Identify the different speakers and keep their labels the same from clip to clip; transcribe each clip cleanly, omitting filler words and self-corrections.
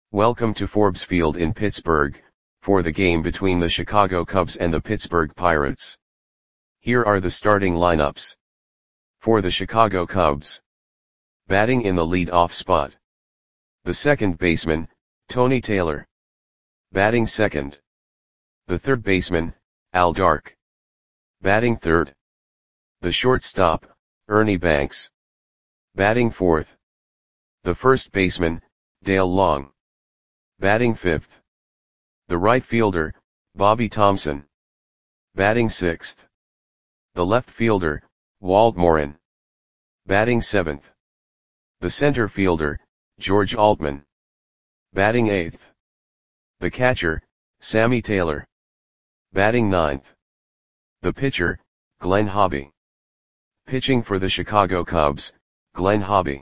Speaker 1: Welcome to Forbes Field in Pittsburgh, for the game between the Chicago Cubs and the Pittsburgh Pirates. Here are the starting lineups. For the Chicago Cubs. Batting in the lead-off spot. The second baseman, Tony Taylor. Batting second. The third baseman, Al Dark. Batting third. The shortstop, Ernie Banks. Batting fourth. The first baseman, Dale Long. Batting fifth. The right fielder, Bobby Thomson. Batting sixth. The left fielder, Walt Morin. Batting seventh. The center fielder, George Altman. Batting eighth. The catcher, Sammy Taylor. Batting ninth. The pitcher, Glenn Hobby. Pitching for the Chicago Cubs, Glenn Hobby.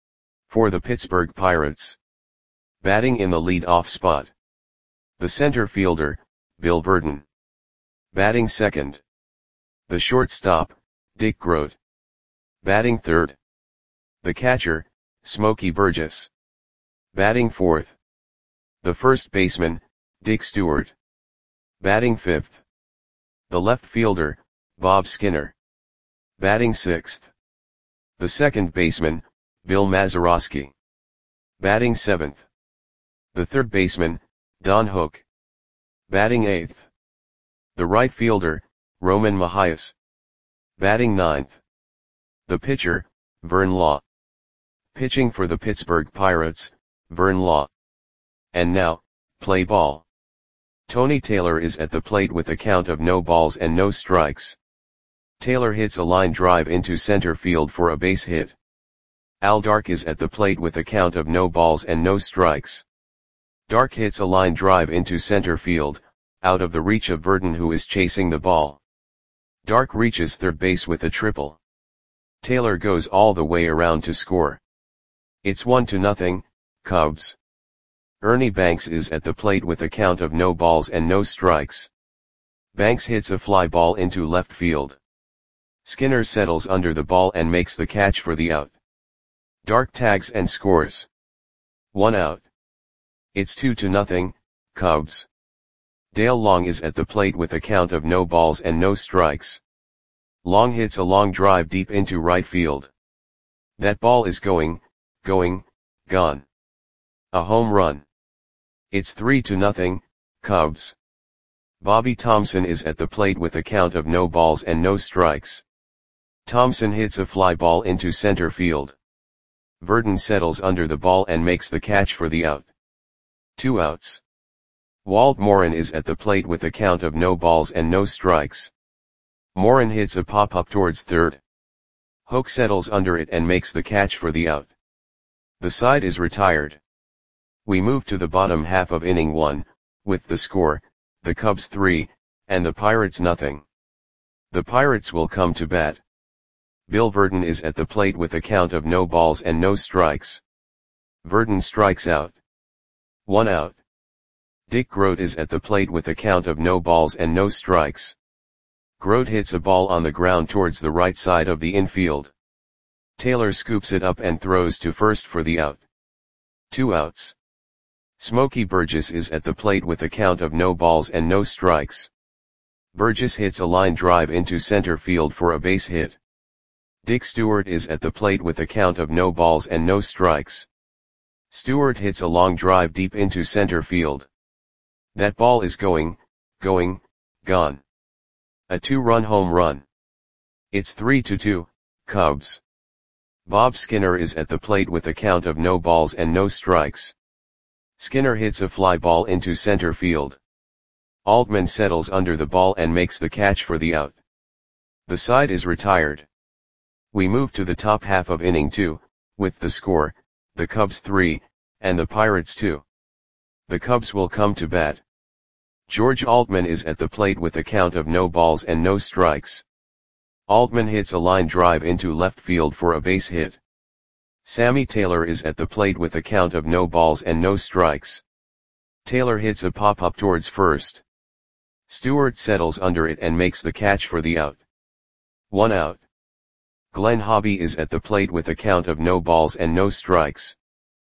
Speaker 1: For the Pittsburgh Pirates. Batting in the lead-off spot. The center fielder, Bill Virdon. Batting second. The shortstop, Dick Groat. Batting third. The catcher, Smokey Burgess. Batting fourth. The first baseman, Dick Stewart. Batting fifth. The left fielder, Bob Skinner. Batting sixth. The second baseman, Bill Mazeroski. Batting seventh. The third baseman, Don Hook. Batting eighth. The right fielder, Roman Mahias. Batting ninth. The pitcher, Vern Law. Pitching for the Pittsburgh Pirates, Vern Law. And now, play ball. Tony Taylor is at the plate with a count of no balls and no strikes. Taylor hits a line drive into center field for a base hit. Al Dark is at the plate with a count of no balls and no strikes. Dark hits a line drive into center field, out of the reach of Virdon, who is chasing the ball. Dark reaches third base with a triple. Taylor goes all the way around to score. It's 1-0, Cubs. Ernie Banks is at the plate with a count of no balls and no strikes. Banks hits a fly ball into left field. Skinner settles under the ball and makes the catch for the out. Dark tags and scores. 1 out. It's 2-0, Cubs. Dale Long is at the plate with a count of no balls and no strikes. Long hits a long drive deep into right field. That ball is gone. A home run. It's 3-0, Cubs. Bobby Thomson is at the plate with a count of no balls and no strikes. Thomson hits a fly ball into center field. Virdon settles under the ball and makes the catch for the out. 2 outs. Walt Morin is at the plate with a count of no balls and no strikes. Morin hits a pop-up towards third. Hook settles under it and makes the catch for the out. The side is retired. We move to the bottom half of inning 1, with the score, the Cubs 3, and the Pirates 0. The Pirates will come to bat. Bill Virdon is at the plate with a count of no balls and no strikes. Virdon strikes out. 1 out. Dick Groat is at the plate with a count of no balls and no strikes. Groat hits a ball on the ground towards the right side of the infield. Taylor scoops it up and throws to first for the out. 2 outs. Smokey Burgess is at the plate with a count of no balls and no strikes. Burgess hits a line drive into center field for a base hit. Dick Stewart is at the plate with a count of no balls and no strikes. Stewart hits a long drive deep into center field. That ball is gone. A 2-run home run. It's 3-2, Cubs. Bob Skinner is at the plate with a count of no balls and no strikes. Skinner hits a fly ball into center field. Altman settles under the ball and makes the catch for the out. The side is retired. We move to the top half of inning 2, with the score, the Cubs 3, and the Pirates 2. The Cubs will come to bat. George Altman is at the plate with a count of no balls and no strikes. Altman hits a line drive into left field for a base hit. Sammy Taylor is at the plate with a count of no balls and no strikes. Taylor hits a pop-up towards first. Stewart settles under it and makes the catch for the out. 1 out. Glenn Hobby is at the plate with a count of no balls and no strikes.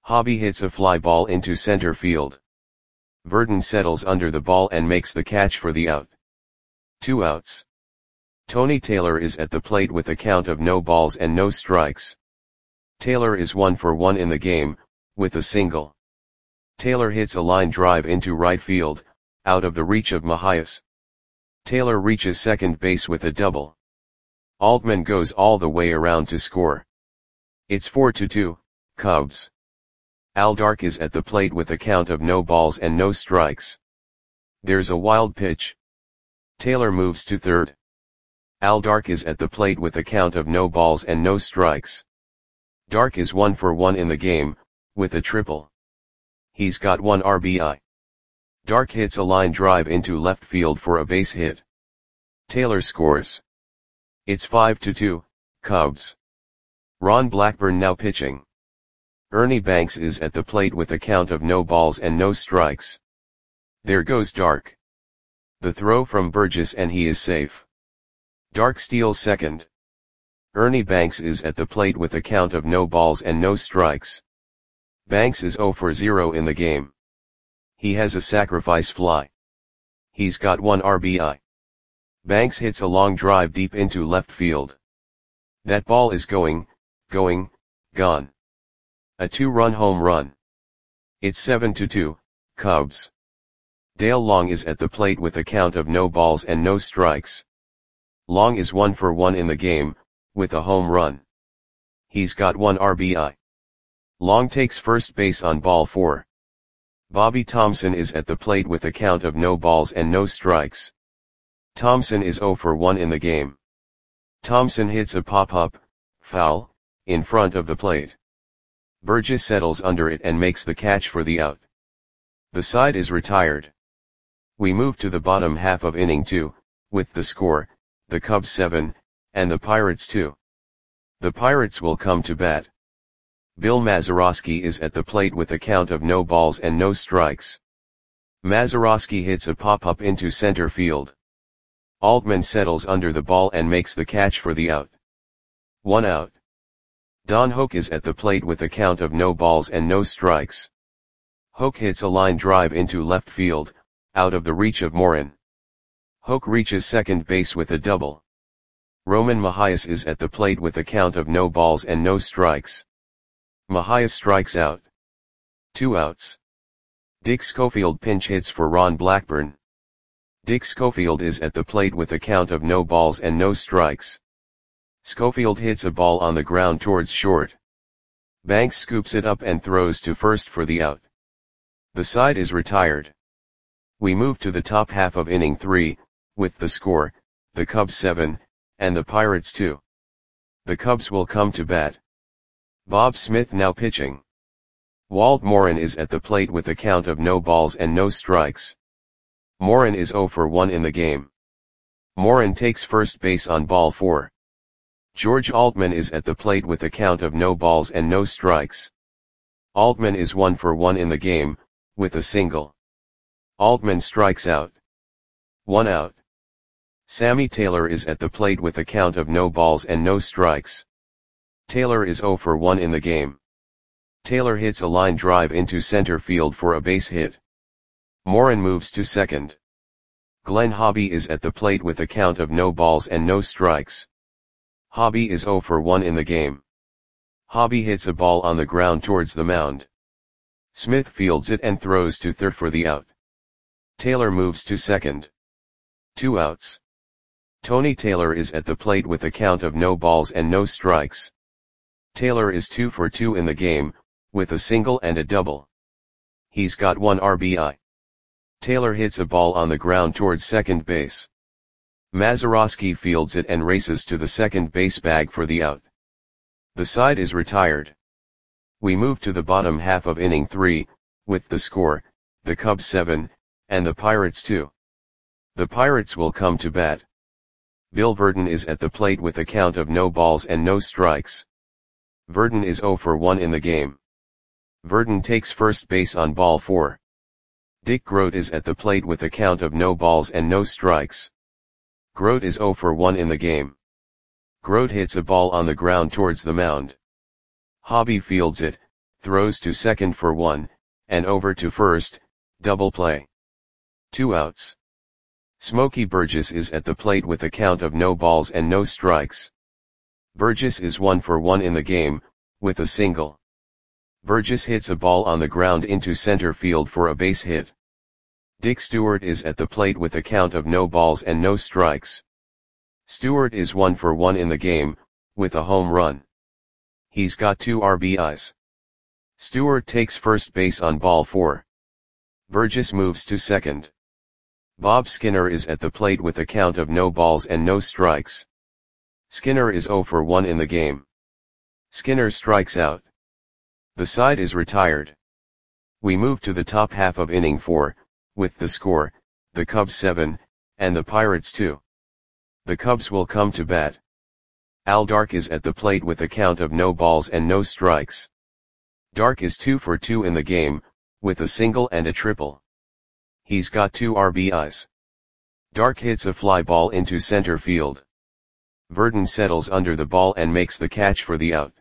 Speaker 1: Hobby hits a fly ball into center field. Verdon settles under the ball and makes the catch for the out. 2 outs. Tony Taylor is at the plate with a count of no balls and no strikes. Taylor is 1 for 1 in the game, with a single. Taylor hits a line drive into right field, out of the reach of Mahias. Taylor reaches second base with a double. Altman goes all the way around to score. It's 4-2, Cubs. Al Dark is at the plate with a count of no balls and no strikes. There's a wild pitch. Taylor moves to third. Al Dark is at the plate with a count of no balls and no strikes. Dark is 1 for 1 in the game, with a triple. He's got 1 RBI. Dark hits a line drive into left field for a base hit. Taylor scores. It's 5-2, Cubs. Ron Blackburn now pitching. Ernie Banks is at the plate with a count of no balls and no strikes. There goes Dark. The throw from Burgess and he is safe. Dark steals second. Ernie Banks is at the plate with a count of no balls and no strikes. Banks is 0 for 0 in the game. He has a sacrifice fly. He's got 1 RBI. Banks hits a long drive deep into left field. That ball is going, gone. A 2-run home run. It's 7-2, Cubs. Dale Long is at the plate with a count of no balls and no strikes. Long is 1 for 1 in the game, with a home run. He's got 1 RBI. Long takes first base on ball 4. Bobby Thompson is at the plate with a count of no balls and no strikes. Thompson is 0 for 1 in the game. Thompson hits a pop-up, foul, in front of the plate. Burgess settles under it and makes the catch for the out. The side is retired. We move to the bottom half of inning 2, with the score, the Cubs 7, and the Pirates 2. The Pirates will come to bat. Bill Mazeroski is at the plate with a count of no balls and no strikes. Mazeroski hits a pop-up into center field. Altman settles under the ball and makes the catch for the out. 1 out. Don Hoke is at the plate with a count of no balls and no strikes. Hoke hits a line drive into left field, out of the reach of Morin. Hoke reaches second base with a double. Roman Mahias is at the plate with a count of no balls and no strikes. Mahias strikes out. 2 outs. Dick Schofield pinch hits for Ron Blackburn. Dick Schofield is at the plate with a count of no balls and no strikes. Schofield hits a ball on the ground towards short. Banks scoops it up and throws to first for the out. The side is retired. We move to the top half of inning 3, with the score, the Cubs 7, and the Pirates 2. The Cubs will come to bat. Bob Smith now pitching. Walt Morin is at the plate with a count of no balls and no strikes. Morin is 0 for 1 in the game. Morin takes first base on ball 4. George Altman is at the plate with a count of no balls and no strikes. Altman is 1 for 1 in the game, with a single. Altman strikes out. 1 out. Sammy Taylor is at the plate with a count of no balls and no strikes. Taylor is 0 for 1 in the game. Taylor hits a line drive into center field for a base hit. Morin moves to second. Glenn Hobby is at the plate with a count of no balls and no strikes. Hobby is 0 for 1 in the game. Hobby hits a ball on the ground towards the mound. Smith fields it and throws to third for the out. Taylor moves to second. 2 outs. Tony Taylor is at the plate with a count of no balls and no strikes. Taylor is 2 for 2 in the game, with a single and a double. He's got 1 RBI. Taylor hits a ball on the ground towards second base. Mazeroski fields it and races to the second base bag for the out. The side is retired. We move to the bottom half of inning 3, with the score, the Cubs 7, and the Pirates 2. The Pirates will come to bat. Bill Verdon is at the plate with a count of no balls and no strikes. Verdon is 0 for 1 in the game. Verdon takes first base on ball 4. Dick Grote is at the plate with a count of no balls and no strikes. Grote is 0 for 1 in the game. Grote hits a ball on the ground towards the mound. Hobby fields it, throws to second for 1, and over to first, double play. 2 outs. Smokey Burgess is at the plate with a count of no balls and no strikes. Burgess is 1 for 1 in the game, with a single. Burgess hits a ball on the ground into center field for a base hit. Dick Stewart is at the plate with a count of no balls and no strikes. Stewart is 1 for 1 in the game, with a home run. He's got 2 RBIs. Stewart takes first base on ball 4. Burgess moves to second. Bob Skinner is at the plate with a count of no balls and no strikes. Skinner is 0 for 1 in the game. Skinner strikes out. The side is retired. We move to the top half of inning 4, with the score, the Cubs 7, and the Pirates 2. The Cubs will come to bat. Al Dark is at the plate with a count of no balls and no strikes. Dark is 2 for 2 in the game, with a single and a triple. He's got 2 RBIs. Dark hits a fly ball into center field. Verdon settles under the ball and makes the catch for the out.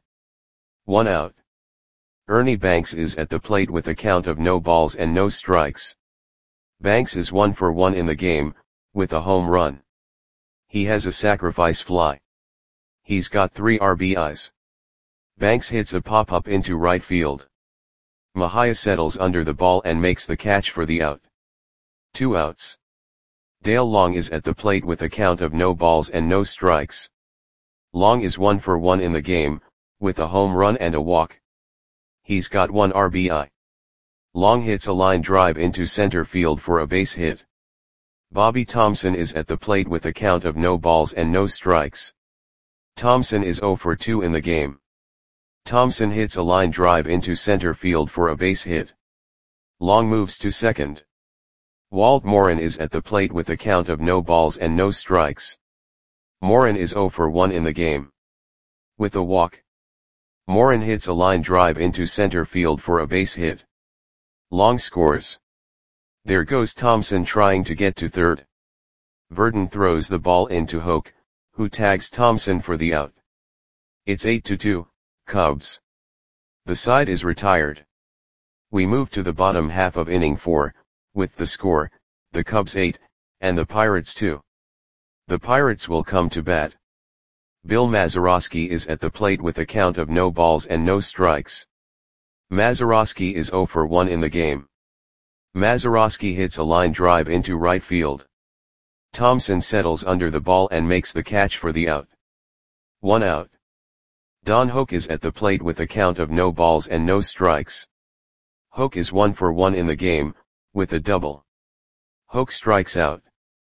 Speaker 1: 1 out. Ernie Banks is at the plate with a count of no balls and no strikes. Banks is 1 for 1 in the game, with a home run. He has a sacrifice fly. He's got 3 RBIs. Banks hits a pop-up into right field. Mejia settles under the ball and makes the catch for the out. 2 outs. Dale Long is at the plate with a count of no balls and no strikes. Long is 1 for 1 in the game, with a home run and a walk. He's got 1 RBI. Long hits a line drive into center field for a base hit. Bobby Thomson is at the plate with a count of no balls and no strikes. Thomson is 0 for 2 in the game. Thomson hits a line drive into center field for a base hit. Long moves to second. Walt Morin is at the plate with a count of no balls and no strikes. Morin is 0 for 1 in the game. With a walk. Morin hits a line drive into center field for a base hit. Long scores. There goes Thomson trying to get to third. Verdon throws the ball into Hoke, who tags Thomson for the out. It's 8-2, Cubs. The side is retired. We move to the bottom half of inning 4, with the score, the Cubs 8, and the Pirates 2. The Pirates will come to bat. Bill Mazeroski is at the plate with a count of no balls and no strikes. Mazeroski is 0 for 1 in the game. Mazeroski hits a line drive into right field. Thomson settles under the ball and makes the catch for the out. 1 out. Don Hoke is at the plate with a count of no balls and no strikes. Hoke is 1 for 1 in the game, with a double. Hoke strikes out.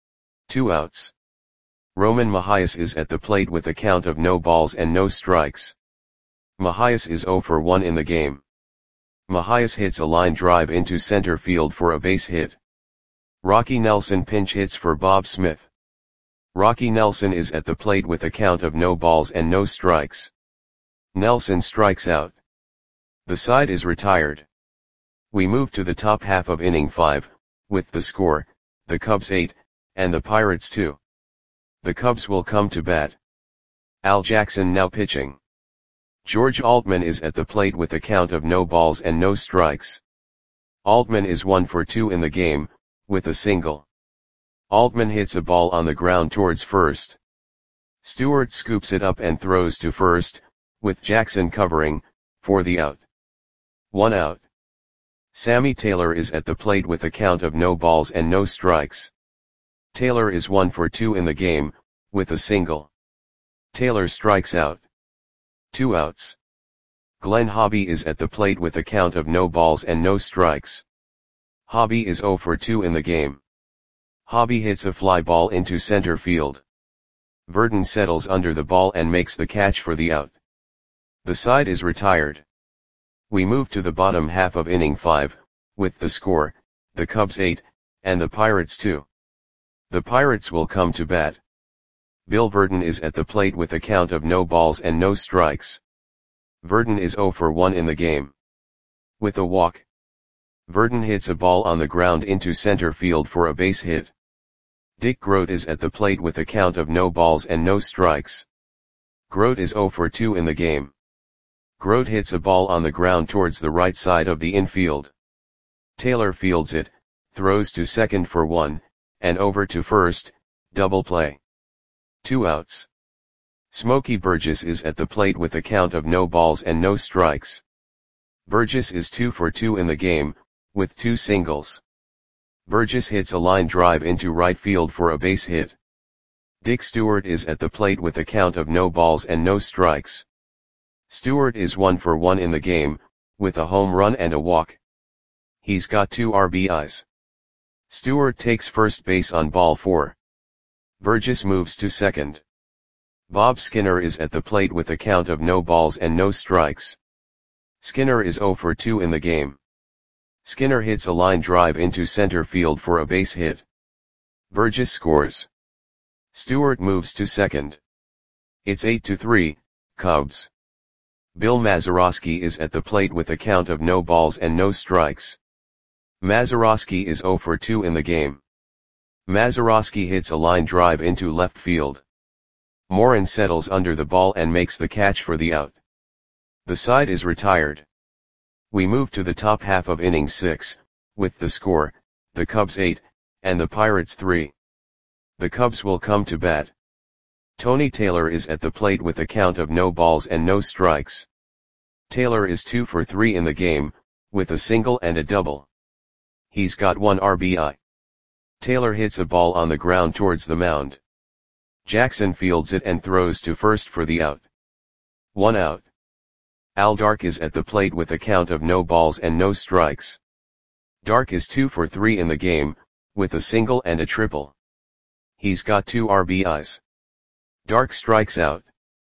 Speaker 1: 2 outs. Roman Mejias is at the plate with a count of no balls and no strikes. Mejias is 0 for 1 in the game. Mejias hits a line drive into center field for a base hit. Rocky Nelson pinch hits for Bob Smith. Rocky Nelson is at the plate with a count of no balls and no strikes. Nelson strikes out. The side is retired. We move to the top half of inning 5, with the score, the Cubs 8, and the Pirates 2. The Cubs will come to bat. Al Jackson now pitching. George Altman is at the plate with a count of no balls and no strikes. Altman is 1 for 2 in the game, with a single. Altman hits a ball on the ground towards first. Stewart scoops it up and throws to first, with Jackson covering, for the out. 1 out. Sammy Taylor is at the plate with a count of no balls and no strikes. Taylor is 1 for 2 in the game, with a single. Taylor strikes out. 2 outs. Glenn Hobby is at the plate with a count of no balls and no strikes. Hobby is 0 for 2 in the game. Hobby hits a fly ball into center field. Verdon settles under the ball and makes the catch for the out. The side is retired. We move to the bottom half of inning 5, with the score, the Cubs 8, and the Pirates 2. The Pirates will come to bat. Bill Verdon is at the plate with a count of no balls and no strikes. Verdon is 0 for 1 in the game. With a walk. Verdon hits a ball on the ground into center field for a base hit. Dick Groat is at the plate with a count of no balls and no strikes. Groat is 0 for 2 in the game. Grote hits a ball on the ground towards the right side of the infield. Taylor fields it, throws to second for 1, and over to first, double play. 2 outs. Smokey Burgess is at the plate with a count of no balls and no strikes. Burgess is 2 for 2 in the game, with 2 singles. Burgess hits a line drive into right field for a base hit. Dick Stewart is at the plate with a count of no balls and no strikes. Stewart is 1 for 1 in the game, with a home run and a walk. He's got 2 RBIs. Stewart takes first base on ball 4. Burgess moves to second. Bob Skinner is at the plate with a count of no balls and no strikes. Skinner is 0 for 2 in the game. Skinner hits a line drive into center field for a base hit. Burgess scores. Stewart moves to second. It's 8-3, Cubs. Bill Mazeroski is at the plate with a count of no balls and no strikes. Mazeroski is 0 for 2 in the game. Mazeroski hits a line drive into left field. Morin settles under the ball and makes the catch for the out. The side is retired. We move to the top half of inning 6, with the score, the Cubs 8, and the Pirates 3. The Cubs will come to bat. Tony Taylor is at the plate with a count of no balls and no strikes. Taylor is 2 for 3 in the game, with a single and a double. He's got 1 RBI. Taylor hits a ball on the ground towards the mound. Jackson fields it and throws to first for the out. 1 out. Al Dark is at the plate with a count of no balls and no strikes. Dark is 2 for 3 in the game, with a single and a triple. He's got 2 RBIs. Dark strikes out.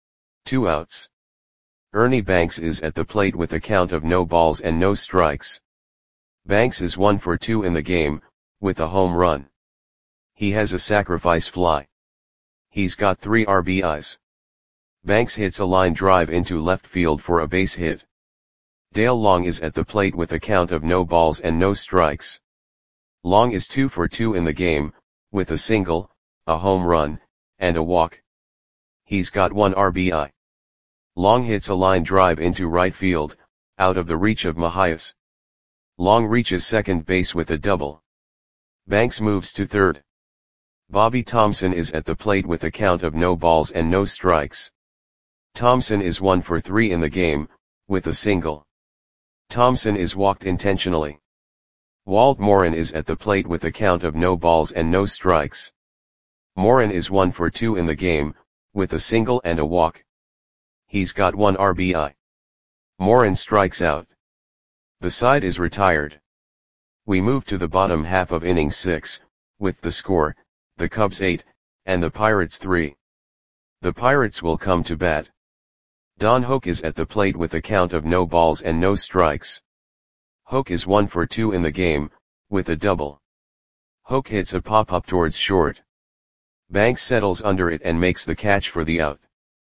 Speaker 1: 2 outs. Ernie Banks is at the plate with a count of no balls and no strikes. Banks is 1 for 2 in the game, with a home run. He has a sacrifice fly. He's got 3 RBIs. Banks hits a line drive into left field for a base hit. Dale Long is at the plate with a count of no balls and no strikes. Long is 2 for 2 in the game, with a single, a home run, and a walk. He's got 1 RBI. Long hits a line drive into right field, out of the reach of Mahias. Long reaches second base with a double. Banks moves to third. Bobby Thompson is at the plate with a count of no balls and no strikes. Thompson is 1 for 3 in the game, with a single. Thompson is walked intentionally. Walt Morin is at the plate with a count of no balls and no strikes. Morin is 1 for 2 in the game, with a single and a walk. He's got 1 RBI. Morin strikes out. The side is retired. We move to the bottom half of inning 6, with the score, the Cubs 8, and the Pirates 3. The Pirates will come to bat. Don Hoak is at the plate with a count of no balls and no strikes. Hoak is 1 for 2 in the game, with a double. Hoak hits a pop-up towards short. Banks settles under it and makes the catch for the out.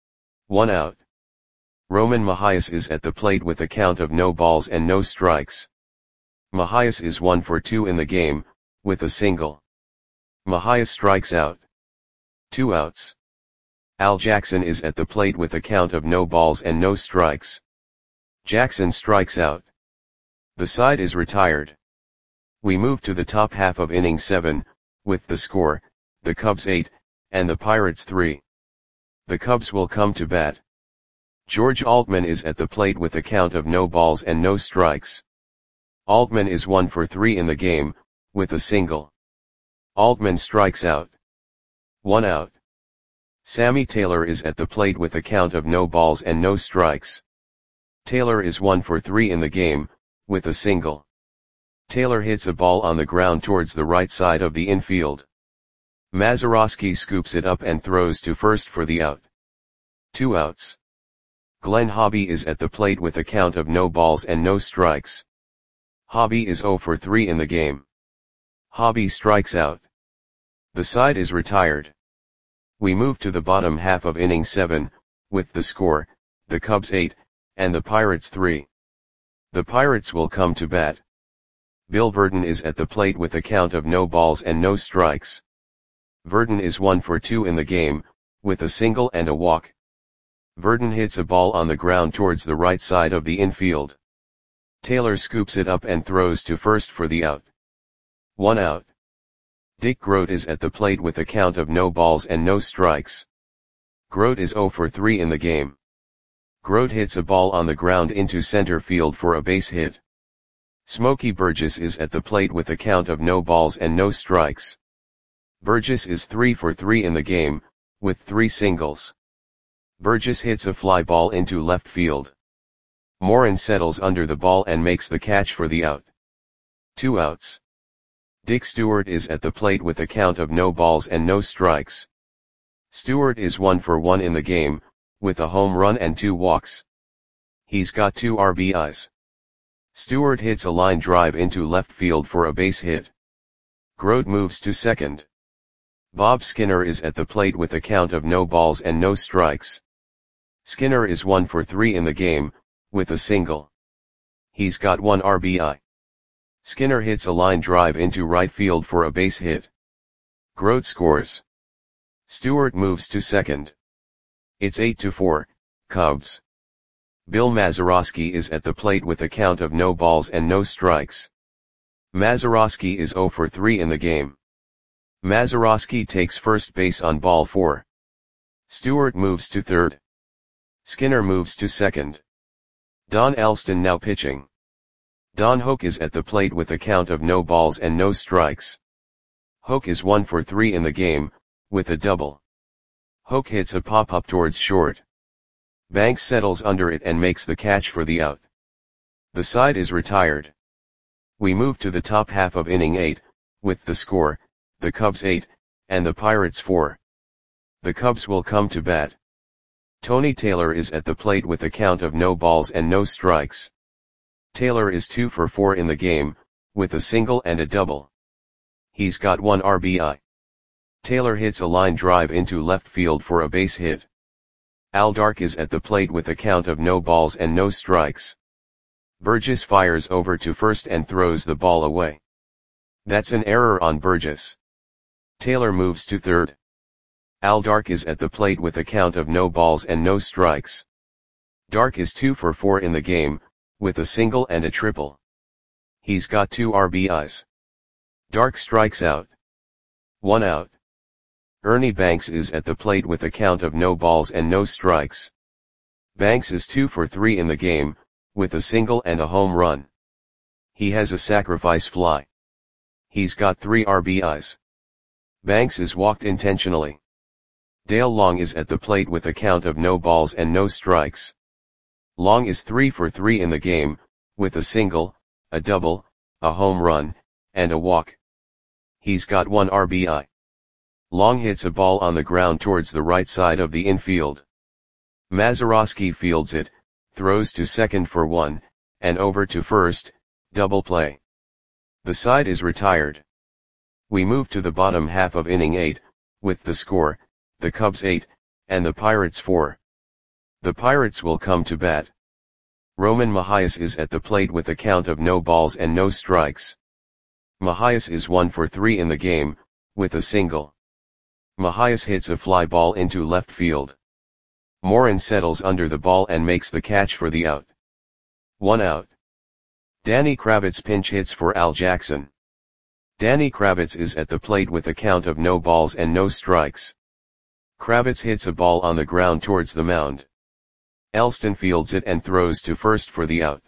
Speaker 1: 1 out. Roman Mahias is at the plate with a count of no balls and no strikes. Mahias is 1 for 2 in the game, with a single. Mahias strikes out. 2 outs. Al Jackson is at the plate with a count of no balls and no strikes. Jackson strikes out. The side is retired. We move to the top half of inning 7, with the score, the Cubs 8, and the Pirates 3. The Cubs will come to bat. George Altman is at the plate with a count of no balls and no strikes. Altman is 1 for 3 in the game, with a single. Altman strikes out. 1 out. Sammy Taylor is at the plate with a count of no balls and no strikes. Taylor is 1 for 3 in the game, with a single. Taylor hits a ball on the ground towards the right side of the infield. Mazeroski scoops it up and throws to first for the out. 2 outs. Glenn Hobby is at the plate with a count of no balls and no strikes. Hobby is 0 for 3 in the game. Hobby strikes out. The side is retired. We move to the bottom half of inning 7, with the score, the Cubs 8, and the Pirates 3. The Pirates will come to bat. Bill Verdon is at the plate with a count of no balls and no strikes. Verdon is 1 for 2 in the game, with a single and a walk. Verdon hits a ball on the ground towards the right side of the infield. Taylor scoops it up and throws to first for the out. 1 out. Dick Grote is at the plate with a count of no balls and no strikes. Grote is 0 for 3 in the game. Grote hits a ball on the ground into center field for a base hit. Smokey Burgess is at the plate with a count of no balls and no strikes. Burgess is 3 for 3 in the game, with 3 singles. Burgess hits a fly ball into left field. Morin settles under the ball and makes the catch for the out. 2 outs. Dick Stewart is at the plate with a count of no balls and no strikes. Stewart is 1 for 1 in the game, with a home run and 2 walks. He's got 2 RBIs. Stewart hits a line drive into left field for a base hit. Grote moves to second. Bob Skinner is at the plate with a count of no balls and no strikes. Skinner is 1 for 3 in the game, with a single. He's got 1 RBI. Skinner hits a line drive into right field for a base hit. Grote scores. Stewart moves to second. It's 8-4, Cubs. Bill Mazeroski is at the plate with a count of no balls and no strikes. Mazeroski is 0 for 3 in the game. Mazeroski takes first base on ball 4. Stewart moves to third. Skinner moves to second. Don Alston now pitching. Don Hoak is at the plate with a count of no balls and no strikes. Hoak is 1 for 3 in the game, with a double. Hoak hits a pop-up towards short. Banks settles under it and makes the catch for the out. The side is retired. We move to the top half of inning 8, with the score, the Cubs 8, and the Pirates 4. The Cubs will come to bat. Tony Taylor is at the plate with a count of no balls and no strikes. Taylor is 2 for 4 in the game, with a single and a double. He's got 1 RBI. Taylor hits a line drive into left field for a base hit. Al Dark is at the plate with a count of no balls and no strikes. Burgess fires over to first and throws the ball away. That's an error on Burgess. Taylor moves to third. Al Dark is at the plate with a count of no balls and no strikes. Dark is 2 for 4 in the game, with a single and a triple. He's got 2 RBIs. Dark strikes out. 1 out. Ernie Banks is at the plate with a count of no balls and no strikes. Banks is 2 for 3 in the game, with a single and a home run. He has a sacrifice fly. He's got 3 RBIs. Banks is walked intentionally. Dale Long is at the plate with a count of no balls and no strikes. Long is 3 for 3 in the game, with a single, a double, a home run, and a walk. He's got 1 RBI. Long hits a ball on the ground towards the right side of the infield. Mazeroski fields it, throws to second for 1, and over to first, double play. The side is retired. We move to the bottom half of inning 8, with the score, the Cubs 8, and the Pirates 4. The Pirates will come to bat. Roman Mahias is at the plate with a count of no balls and no strikes. Mahias is 1 for 3 in the game, with a single. Mahias hits a fly ball into left field. Morin settles under the ball and makes the catch for the out. 1 out. Danny Kravitz pinch hits for Al Jackson. Danny Kravitz is at the plate with a count of no balls and no strikes. Kravitz hits a ball on the ground towards the mound. Elston fields it and throws to first for the out.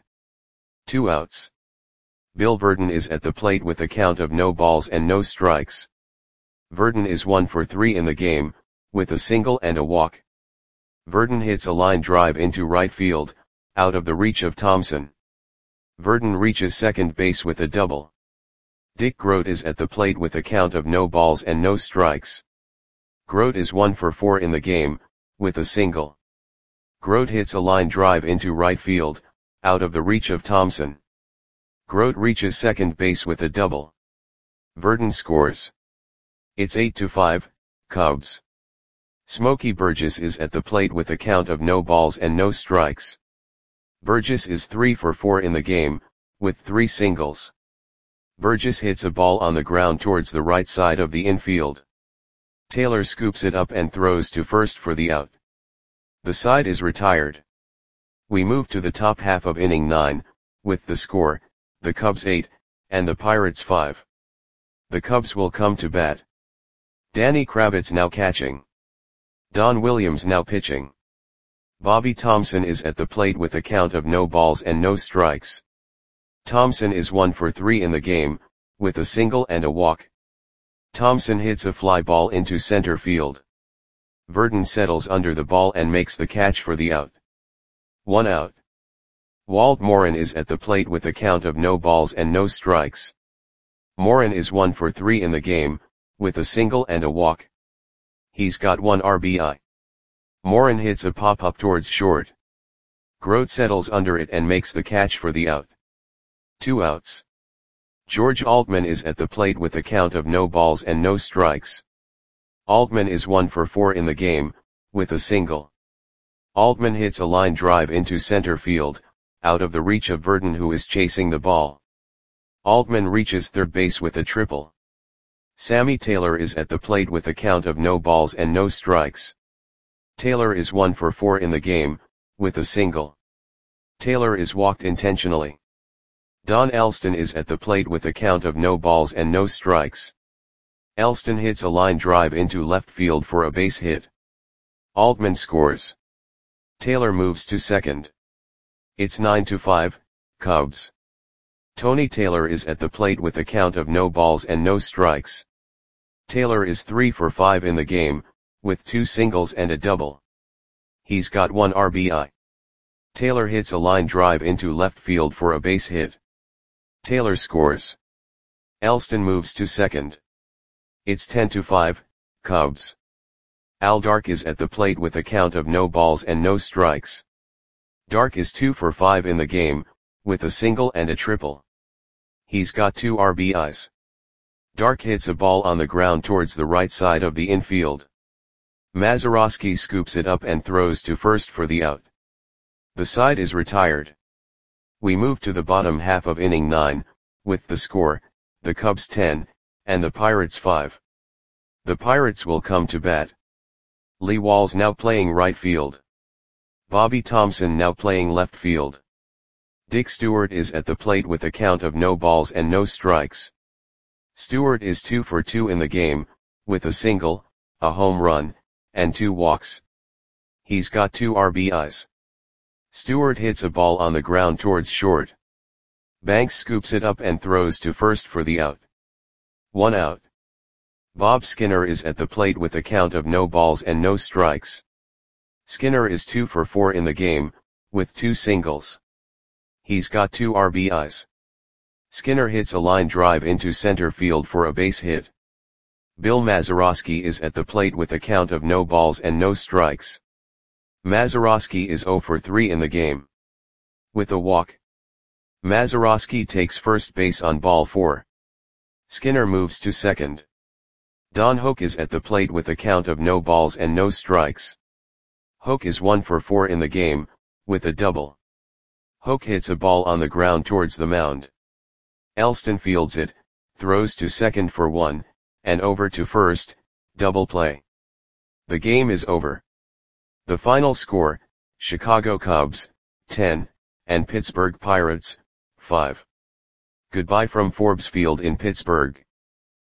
Speaker 1: 2 outs. Bill Verdon is at the plate with a count of no balls and no strikes. Verdon is 1 for 3 in the game, with a single and a walk. Verdon hits a line drive into right field, out of the reach of Thompson. Verdon reaches second base with a double. Dick Grote is at the plate with a count of no balls and no strikes. Grote is 1 for 4 in the game, with a single. Grote hits a line drive into right field, out of the reach of Thompson. Grote reaches second base with a double. Verdon scores. It's 8-5, Cubs. Smokey Burgess is at the plate with a count of no balls and no strikes. Burgess is 3 for 4 in the game, with 3 singles. Burgess hits a ball on the ground towards the right side of the infield. Taylor scoops it up and throws to first for the out. The side is retired. We move to the top half of inning 9, with the score, the Cubs 8, and the Pirates 5. The Cubs will come to bat. Danny Kravitz now catching. Don Williams now pitching. Bobby Thomson is at the plate with a count of no balls and no strikes. Thomson is 1 for 3 in the game, with a single and a walk. Thomson hits a fly ball into center field. Verdon settles under the ball and makes the catch for the out. 1 out. Walt Morin is at the plate with a count of no balls and no strikes. Morin is 1 for 3 in the game, with a single and a walk. He's got 1 RBI. Morin hits a pop-up towards short. Grote settles under it and makes the catch for the out. 2 outs. George Altman is at the plate with a count of no balls and no strikes. Altman is 1 for 4 in the game, with a single. Altman hits a line drive into center field, out of the reach of Verdon, who is chasing the ball. Altman reaches third base with a triple. Sammy Taylor is at the plate with a count of no balls and no strikes. Taylor is 1 for 4 in the game, with a single. Taylor is walked intentionally. Don Elston is at the plate with a count of no balls and no strikes. Elston hits a line drive into left field for a base hit. Altman scores. Taylor moves to second. It's 9-5, Cubs. Tony Taylor is at the plate with a count of no balls and no strikes. Taylor is 3 for 5 in the game, with 2 singles and a double. He's got 1 RBI. Taylor hits a line drive into left field for a base hit. Taylor scores. Elston moves to second. It's 10-5, Cubs. Al Dark is at the plate with a count of no balls and no strikes. Dark is 2 for 5 in the game, with a single and a triple. He's got 2 RBIs. Dark hits a ball on the ground towards the right side of the infield. Mazeroski scoops it up and throws to first for the out. The side is retired. We move to the bottom half of inning 9, with the score, the Cubs 10, and the Pirates 5. The Pirates will come to bat. Lee Walls now playing right field. Bobby Thomson now playing left field. Dick Stewart is at the plate with a count of no balls and no strikes. Stewart is 2 for 2 in the game, with a single, a home run, and 2 walks. He's got 2 RBIs. Stewart hits a ball on the ground towards short. Banks scoops it up and throws to first for the out. 1 out. Bob Skinner is at the plate with a count of no balls and no strikes. Skinner is 2 for 4 in the game, with 2 singles. He's got 2 RBIs. Skinner hits a line drive into center field for a base hit. Bill Mazeroski is at the plate with a count of no balls and no strikes. Mazeroski is 0 for 3 in the game. With a walk. Mazeroski takes first base on ball 4. Skinner moves to second. Don Hoke is at the plate with a count of no balls and no strikes. Hoke is 1 for 4 in the game, with a double. Hoke hits a ball on the ground towards the mound. Elston fields it, throws to second for 1, and over to first, double play. The game is over. The final score, Chicago Cubs, 10, and Pittsburgh Pirates, 5. Goodbye from Forbes Field in Pittsburgh.